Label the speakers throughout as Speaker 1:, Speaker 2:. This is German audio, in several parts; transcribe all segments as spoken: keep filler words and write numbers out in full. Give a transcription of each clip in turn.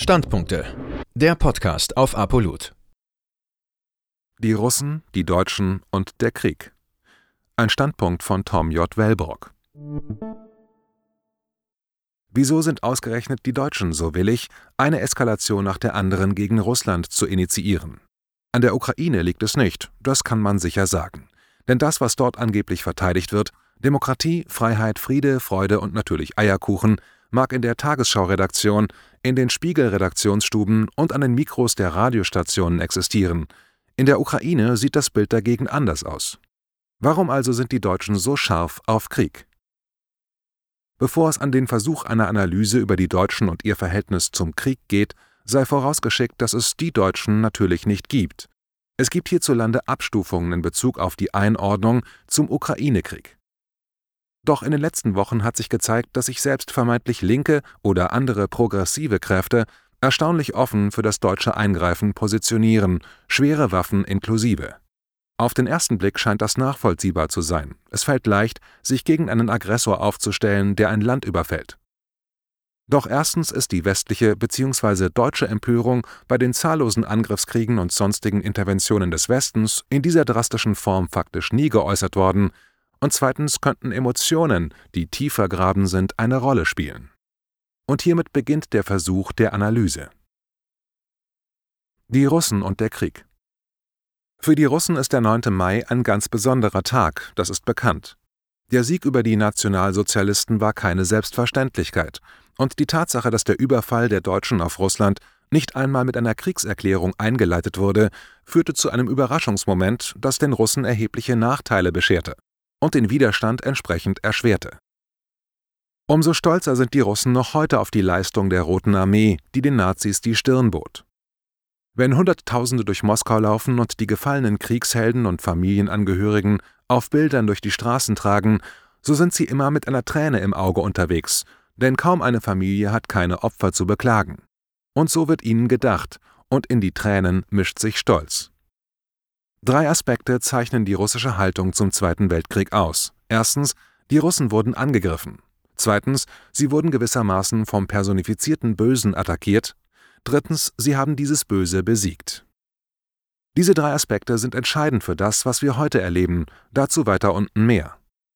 Speaker 1: Standpunkte. Der Podcast auf Apolut.
Speaker 2: Die Russen, die Deutschen und der Krieg. Ein Standpunkt von Tom J. Wellbrock. Wieso sind ausgerechnet die Deutschen so willig, eine Eskalation nach der anderen gegen Russland zu initiieren? An der Ukraine liegt es nicht, das kann man sicher sagen. Denn das, was dort angeblich verteidigt wird, Demokratie, Freiheit, Friede, Freude und natürlich Eierkuchen, mag in der Tagesschau-Redaktion, in den Spiegel-Redaktionsstuben und an den Mikros der Radiostationen existieren. In der Ukraine sieht das Bild dagegen anders aus. Warum also sind die Deutschen so scharf auf Krieg? Bevor es an den Versuch einer Analyse über die Deutschen und ihr Verhältnis zum Krieg geht, sei vorausgeschickt, dass es die Deutschen natürlich nicht gibt. Es gibt hierzulande Abstufungen in Bezug auf die Einordnung zum Ukraine-Krieg. Doch in den letzten Wochen hat sich gezeigt, dass sich selbst vermeintlich linke oder andere progressive Kräfte erstaunlich offen für das deutsche Eingreifen positionieren, schwere Waffen inklusive. Auf den ersten Blick scheint das nachvollziehbar zu sein. Es fällt leicht, sich gegen einen Aggressor aufzustellen, der ein Land überfällt. Doch erstens ist die westliche bzw. deutsche Empörung bei den zahllosen Angriffskriegen und sonstigen Interventionen des Westens in dieser drastischen Form faktisch nie geäußert worden, und zweitens könnten Emotionen, die tief vergraben sind, eine Rolle spielen. Und hiermit beginnt der Versuch der Analyse. Die Russen und der Krieg. Für die Russen ist der neunte Mai ein ganz besonderer Tag, das ist bekannt. Der Sieg über die Nationalsozialisten war keine Selbstverständlichkeit, und die Tatsache, dass der Überfall der Deutschen auf Russland nicht einmal mit einer Kriegserklärung eingeleitet wurde, führte zu einem Überraschungsmoment, das den Russen erhebliche Nachteile bescherte und den Widerstand entsprechend erschwerte. Umso stolzer sind die Russen noch heute auf die Leistung der Roten Armee, die den Nazis die Stirn bot. Wenn Hunderttausende durch Moskau laufen und die gefallenen Kriegshelden und Familienangehörigen auf Bildern durch die Straßen tragen, so sind sie immer mit einer Träne im Auge unterwegs, denn kaum eine Familie hat keine Opfer zu beklagen. Und so wird ihnen gedacht, und in die Tränen mischt sich Stolz. Drei Aspekte zeichnen die russische Haltung zum Zweiten Weltkrieg aus. Erstens, die Russen wurden angegriffen. Zweitens, sie wurden gewissermaßen vom personifizierten Bösen attackiert. Drittens, sie haben dieses Böse besiegt. Diese drei Aspekte sind entscheidend für das, was wir heute erleben, dazu weiter unten mehr.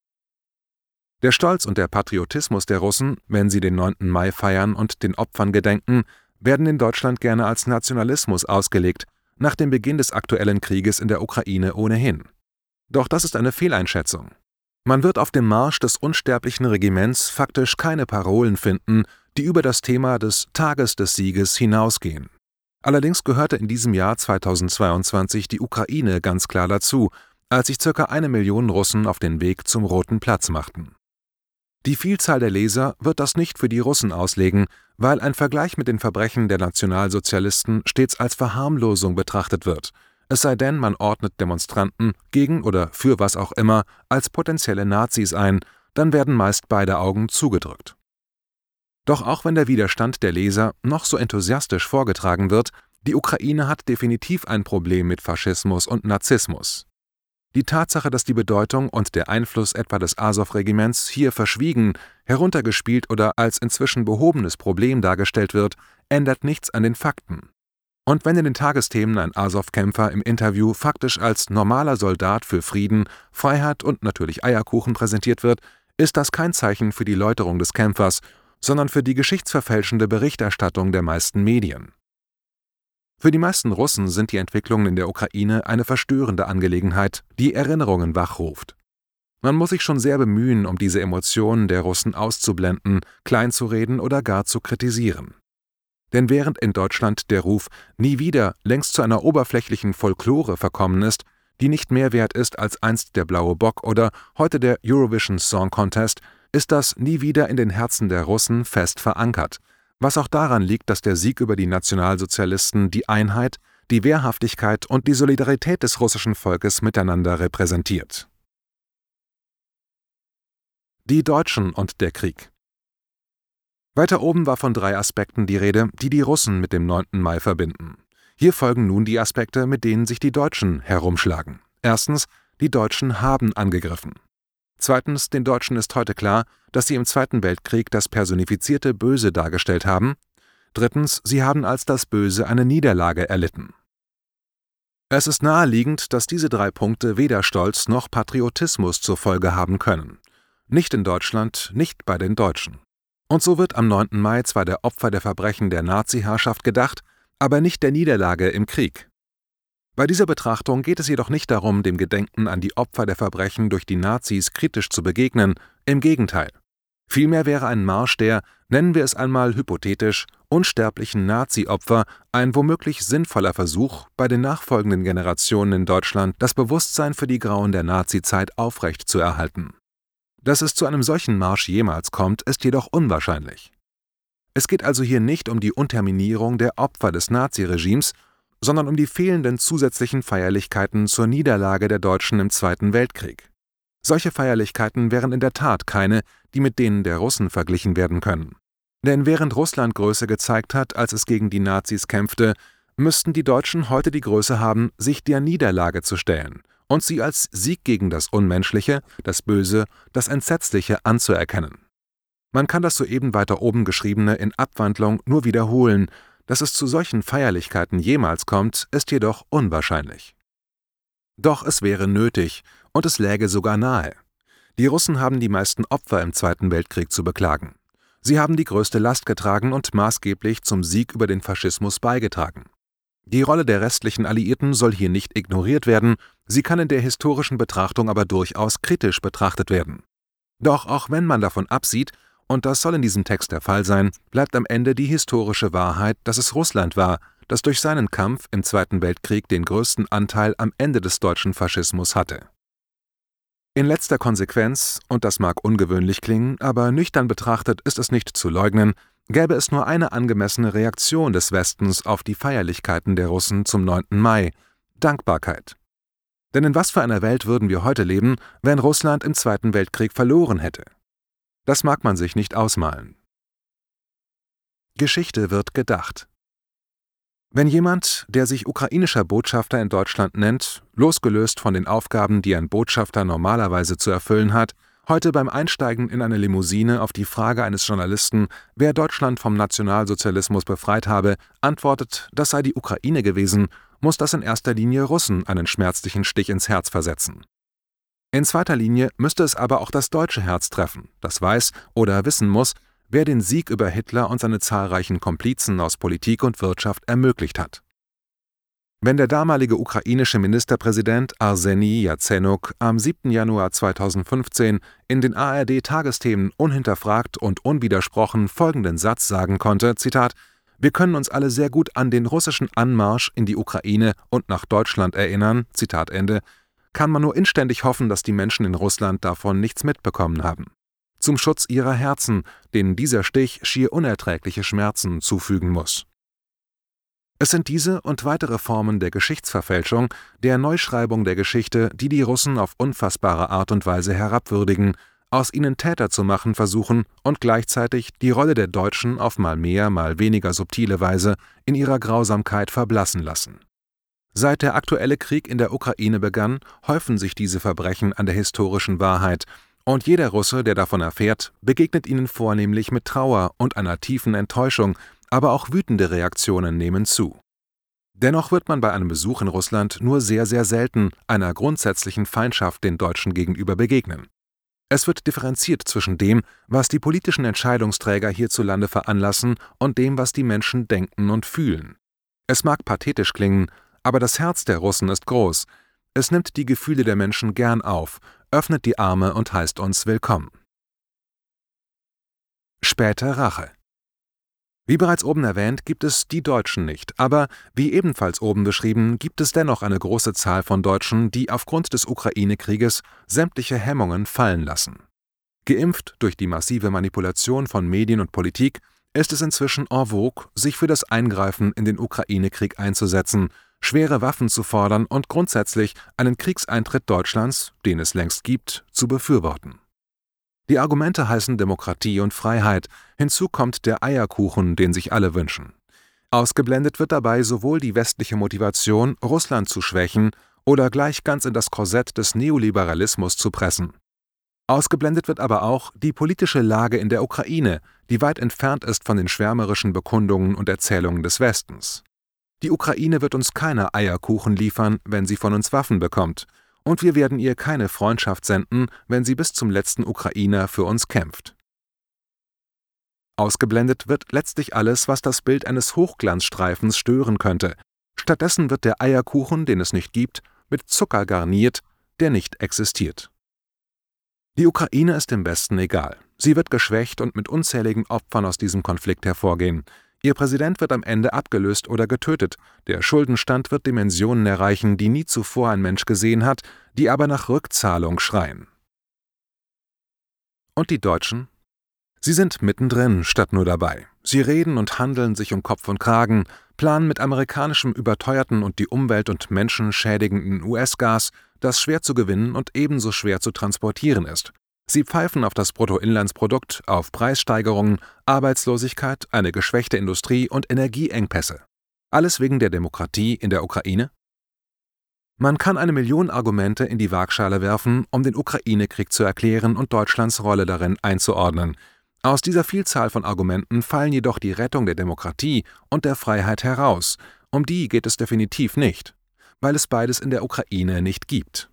Speaker 2: Der Stolz und der Patriotismus der Russen, wenn sie den neunten Mai feiern und den Opfern gedenken, werden in Deutschland gerne als Nationalismus ausgelegt, nach dem Beginn des aktuellen Krieges in der Ukraine ohnehin. Doch das ist eine Fehleinschätzung. Man wird auf dem Marsch des unsterblichen Regiments faktisch keine Parolen finden, die über das Thema des Tages des Sieges hinausgehen. Allerdings gehörte in diesem Jahr zweitausendzweiundzwanzig die Ukraine ganz klar dazu, als sich ca. eine Million Russen auf den Weg zum Roten Platz machten. Die Vielzahl der Leser wird das nicht für die Russen auslegen, weil ein Vergleich mit den Verbrechen der Nationalsozialisten stets als Verharmlosung betrachtet wird, es sei denn, man ordnet Demonstranten gegen oder für was auch immer als potenzielle Nazis ein, dann werden meist beide Augen zugedrückt. Doch auch wenn der Widerstand der Leser noch so enthusiastisch vorgetragen wird, die Ukraine hat definitiv ein Problem mit Faschismus und Nazismus. Die Tatsache, dass die Bedeutung und der Einfluss etwa des Asow-Regiments hier verschwiegen, heruntergespielt oder als inzwischen behobenes Problem dargestellt wird, ändert nichts an den Fakten. Und wenn in den Tagesthemen ein Asow-Kämpfer im Interview faktisch als normaler Soldat für Frieden, Freiheit und natürlich Eierkuchen präsentiert wird, ist das kein Zeichen für die Läuterung des Kämpfers, sondern für die geschichtsverfälschende Berichterstattung der meisten Medien. Für die meisten Russen sind die Entwicklungen in der Ukraine eine verstörende Angelegenheit, die Erinnerungen wachruft. Man muss sich schon sehr bemühen, um diese Emotionen der Russen auszublenden, kleinzureden oder gar zu kritisieren. Denn während in Deutschland der Ruf „nie wieder" längst zu einer oberflächlichen Folklore verkommen ist, die nicht mehr wert ist als einst der Blaue Bock oder heute der Eurovision Song Contest, ist das „nie wieder" in den Herzen der Russen fest verankert. Was auch daran liegt, dass der Sieg über die Nationalsozialisten die Einheit, die Wehrhaftigkeit und die Solidarität des russischen Volkes miteinander repräsentiert. Die Deutschen und der Krieg. Weiter oben war von drei Aspekten die Rede, die die Russen mit dem neunten Mai verbinden. Hier folgen nun die Aspekte, mit denen sich die Deutschen herumschlagen. Erstens, die Deutschen haben angegriffen. Zweitens, den Deutschen ist heute klar, dass sie im Zweiten Weltkrieg das personifizierte Böse dargestellt haben. Drittens, sie haben als das Böse eine Niederlage erlitten. Es ist naheliegend, dass diese drei Punkte weder Stolz noch Patriotismus zur Folge haben können. Nicht in Deutschland, nicht bei den Deutschen. Und so wird am neunten Mai zwar der Opfer der Verbrechen der Nazi-Herrschaft gedacht, aber nicht der Niederlage im Krieg. Bei dieser Betrachtung geht es jedoch nicht darum, dem Gedenken an die Opfer der Verbrechen durch die Nazis kritisch zu begegnen, im Gegenteil. Vielmehr wäre ein Marsch der, nennen wir es einmal hypothetisch, unsterblichen Nazi-Opfer ein womöglich sinnvoller Versuch, bei den nachfolgenden Generationen in Deutschland das Bewusstsein für die Grauen der Nazizeit aufrechtzuerhalten. Dass es zu einem solchen Marsch jemals kommt, ist jedoch unwahrscheinlich. Es geht also hier nicht um die Unterminierung der Opfer des Naziregimes, sondern um die fehlenden zusätzlichen Feierlichkeiten zur Niederlage der Deutschen im Zweiten Weltkrieg. Solche Feierlichkeiten wären in der Tat keine, die mit denen der Russen verglichen werden können. Denn während Russland Größe gezeigt hat, als es gegen die Nazis kämpfte, müssten die Deutschen heute die Größe haben, sich der Niederlage zu stellen und sie als Sieg gegen das Unmenschliche, das Böse, das Entsetzliche anzuerkennen. Man kann das soeben weiter oben Geschriebene in Abwandlung nur wiederholen. Dass es zu solchen Feierlichkeiten jemals kommt, ist jedoch unwahrscheinlich. Doch es wäre nötig, und es läge sogar nahe. Die Russen haben die meisten Opfer im Zweiten Weltkrieg zu beklagen. Sie haben die größte Last getragen und maßgeblich zum Sieg über den Faschismus beigetragen. Die Rolle der restlichen Alliierten soll hier nicht ignoriert werden, sie kann in der historischen Betrachtung aber durchaus kritisch betrachtet werden. Doch auch wenn man davon absieht, und das soll in diesem Text der Fall sein, bleibt am Ende die historische Wahrheit, dass es Russland war, das durch seinen Kampf im Zweiten Weltkrieg den größten Anteil am Ende des deutschen Faschismus hatte. In letzter Konsequenz, und das mag ungewöhnlich klingen, aber nüchtern betrachtet ist es nicht zu leugnen, gäbe es nur eine angemessene Reaktion des Westens auf die Feierlichkeiten der Russen zum neunten Mai: Dankbarkeit. Denn in was für einer Welt würden wir heute leben, wenn Russland im Zweiten Weltkrieg verloren hätte? Das mag man sich nicht ausmalen. Geschichte wird gedacht. Wenn jemand, der sich ukrainischer Botschafter in Deutschland nennt, losgelöst von den Aufgaben, die ein Botschafter normalerweise zu erfüllen hat, heute beim Einsteigen in eine Limousine auf die Frage eines Journalisten, wer Deutschland vom Nationalsozialismus befreit habe, antwortet, das sei die Ukraine gewesen, muss das in erster Linie Russen einen schmerzlichen Stich ins Herz versetzen. In zweiter Linie müsste es aber auch das deutsche Herz treffen, das weiß oder wissen muss, wer den Sieg über Hitler und seine zahlreichen Komplizen aus Politik und Wirtschaft ermöglicht hat. Wenn der damalige ukrainische Ministerpräsident Arseni Jazenuk am siebten Januar zweitausendfünfzehn in den A R D-Tagesthemen unhinterfragt und unwidersprochen folgenden Satz sagen konnte, Zitat, »Wir können uns alle sehr gut an den russischen Anmarsch in die Ukraine und nach Deutschland erinnern«, Zitat Ende, kann man nur inständig hoffen, dass die Menschen in Russland davon nichts mitbekommen haben. Zum Schutz ihrer Herzen, denen dieser Stich schier unerträgliche Schmerzen zufügen muss. Es sind diese und weitere Formen der Geschichtsverfälschung, der Neuschreibung der Geschichte, die die Russen auf unfassbare Art und Weise herabwürdigen, aus ihnen Täter zu machen versuchen und gleichzeitig die Rolle der Deutschen auf mal mehr, mal weniger subtile Weise in ihrer Grausamkeit verblassen lassen. Seit der aktuelle Krieg in der Ukraine begann, häufen sich diese Verbrechen an der historischen Wahrheit, und jeder Russe, der davon erfährt, begegnet ihnen vornehmlich mit Trauer und einer tiefen Enttäuschung, aber auch wütende Reaktionen nehmen zu. Dennoch wird man bei einem Besuch in Russland nur sehr, sehr selten einer grundsätzlichen Feindschaft den Deutschen gegenüber begegnen. Es wird differenziert zwischen dem, was die politischen Entscheidungsträger hierzulande veranlassen, und dem, was die Menschen denken und fühlen. Es mag pathetisch klingen, aber das Herz der Russen ist groß. Es nimmt die Gefühle der Menschen gern auf, öffnet die Arme und heißt uns willkommen. Späte Rache. Wie bereits oben erwähnt, gibt es die Deutschen nicht, aber, wie ebenfalls oben beschrieben, gibt es dennoch eine große Zahl von Deutschen, die aufgrund des Ukraine-Krieges sämtliche Hemmungen fallen lassen. Geimpft durch die massive Manipulation von Medien und Politik, ist es inzwischen en vogue, sich für das Eingreifen in den Ukraine-Krieg einzusetzen, schwere Waffen zu fordern und grundsätzlich einen Kriegseintritt Deutschlands, den es längst gibt, zu befürworten. Die Argumente heißen Demokratie und Freiheit, hinzu kommt der Eierkuchen, den sich alle wünschen. Ausgeblendet wird dabei sowohl die westliche Motivation, Russland zu schwächen oder gleich ganz in das Korsett des Neoliberalismus zu pressen. Ausgeblendet wird aber auch die politische Lage in der Ukraine, die weit entfernt ist von den schwärmerischen Bekundungen und Erzählungen des Westens. Die Ukraine wird uns keine Eierkuchen liefern, wenn sie von uns Waffen bekommt, und wir werden ihr keine Freundschaft senden, wenn sie bis zum letzten Ukrainer für uns kämpft. Ausgeblendet wird letztlich alles, was das Bild eines Hochglanzstreifens stören könnte. Stattdessen wird der Eierkuchen, den es nicht gibt, mit Zucker garniert, der nicht existiert. Die Ukraine ist dem Westen egal. Sie wird geschwächt und mit unzähligen Opfern aus diesem Konflikt hervorgehen. Ihr Präsident wird am Ende abgelöst oder getötet. Der Schuldenstand wird Dimensionen erreichen, die nie zuvor ein Mensch gesehen hat, die aber nach Rückzahlung schreien. Und die Deutschen? Sie sind mittendrin statt nur dabei. Sie reden und handeln sich um Kopf und Kragen, planen mit amerikanischem überteuerten und die Umwelt und Menschen schädigenden U S-Gas, das schwer zu gewinnen und ebenso schwer zu transportieren ist. Sie pfeifen auf das Bruttoinlandsprodukt, auf Preissteigerungen, Arbeitslosigkeit, eine geschwächte Industrie und Energieengpässe. Alles wegen der Demokratie in der Ukraine? Man kann eine Million Argumente in die Waagschale werfen, um den Ukraine-Krieg zu erklären und Deutschlands Rolle darin einzuordnen. Aus dieser Vielzahl von Argumenten fallen jedoch die Rettung der Demokratie und der Freiheit heraus. Um die geht es definitiv nicht, weil es beides in der Ukraine nicht gibt.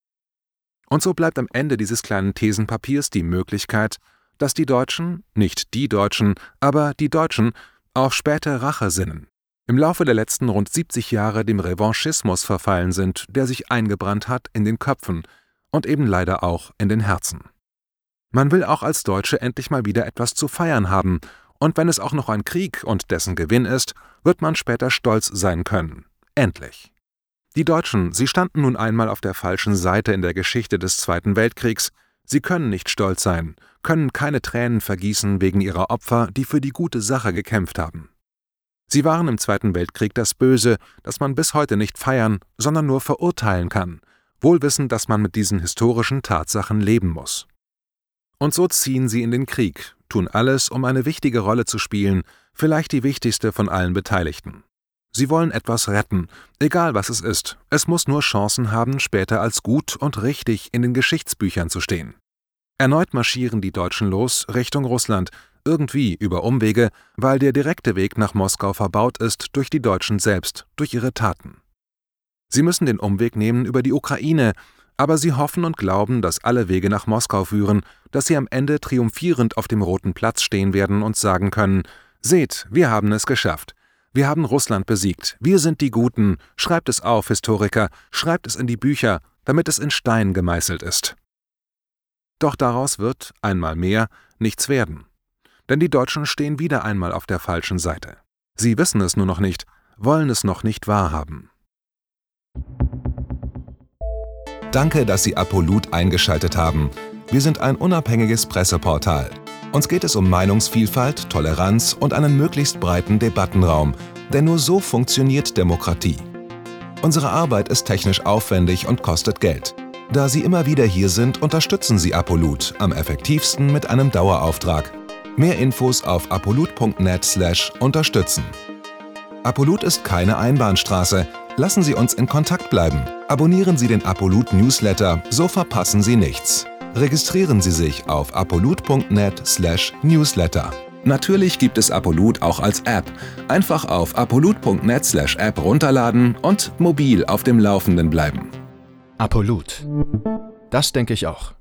Speaker 2: Und so bleibt am Ende dieses kleinen Thesenpapiers die Möglichkeit, dass die Deutschen, nicht die Deutschen, aber die Deutschen, auf späte Rache sinnen, im Laufe der letzten rund siebzig Jahre dem Revanchismus verfallen sind, der sich eingebrannt hat in den Köpfen und eben leider auch in den Herzen. Man will auch als Deutsche endlich mal wieder etwas zu feiern haben, und wenn es auch noch ein Krieg und dessen Gewinn ist, wird man später stolz sein können. Endlich. Die Deutschen, sie standen nun einmal auf der falschen Seite in der Geschichte des Zweiten Weltkriegs. Sie können nicht stolz sein, können keine Tränen vergießen wegen ihrer Opfer, die für die gute Sache gekämpft haben. Sie waren im Zweiten Weltkrieg das Böse, das man bis heute nicht feiern, sondern nur verurteilen kann, wohl wissend, dass man mit diesen historischen Tatsachen leben muss. Und so ziehen sie in den Krieg, tun alles, um eine wichtige Rolle zu spielen, vielleicht die wichtigste von allen Beteiligten. Sie wollen etwas retten, egal was es ist. Es muss nur Chancen haben, später als gut und richtig in den Geschichtsbüchern zu stehen. Erneut marschieren die Deutschen los Richtung Russland, irgendwie über Umwege, weil der direkte Weg nach Moskau verbaut ist durch die Deutschen selbst, durch ihre Taten. Sie müssen den Umweg nehmen über die Ukraine, aber sie hoffen und glauben, dass alle Wege nach Moskau führen, dass sie am Ende triumphierend auf dem Roten Platz stehen werden und sagen können: Seht, wir haben es geschafft. Wir haben Russland besiegt. Wir sind die Guten. Schreibt es auf, Historiker, schreibt es in die Bücher, damit es in Stein gemeißelt ist. Doch daraus wird, einmal mehr, nichts werden. Denn die Deutschen stehen wieder einmal auf der falschen Seite. Sie wissen es nur noch nicht, wollen es noch nicht wahrhaben.
Speaker 3: Danke, dass Sie Apolut eingeschaltet haben. Wir sind ein unabhängiges Presseportal. Uns geht es um Meinungsvielfalt, Toleranz und einen möglichst breiten Debattenraum, denn nur so funktioniert Demokratie. Unsere Arbeit ist technisch aufwendig und kostet Geld. Da Sie immer wieder hier sind, unterstützen Sie Apolut am effektivsten mit einem Dauerauftrag. Mehr Infos auf apolut punkt net slash unterstützen. Apolut ist keine Einbahnstraße. Lassen Sie uns in Kontakt bleiben. Abonnieren Sie den Apolut Newsletter, so verpassen Sie nichts. Registrieren Sie sich auf apolut punkt net slash newsletter. Natürlich gibt es Apolut auch als App. Einfach auf apolut punkt net slash app runterladen und mobil auf dem Laufenden bleiben.
Speaker 1: Apolut. Das denke ich auch.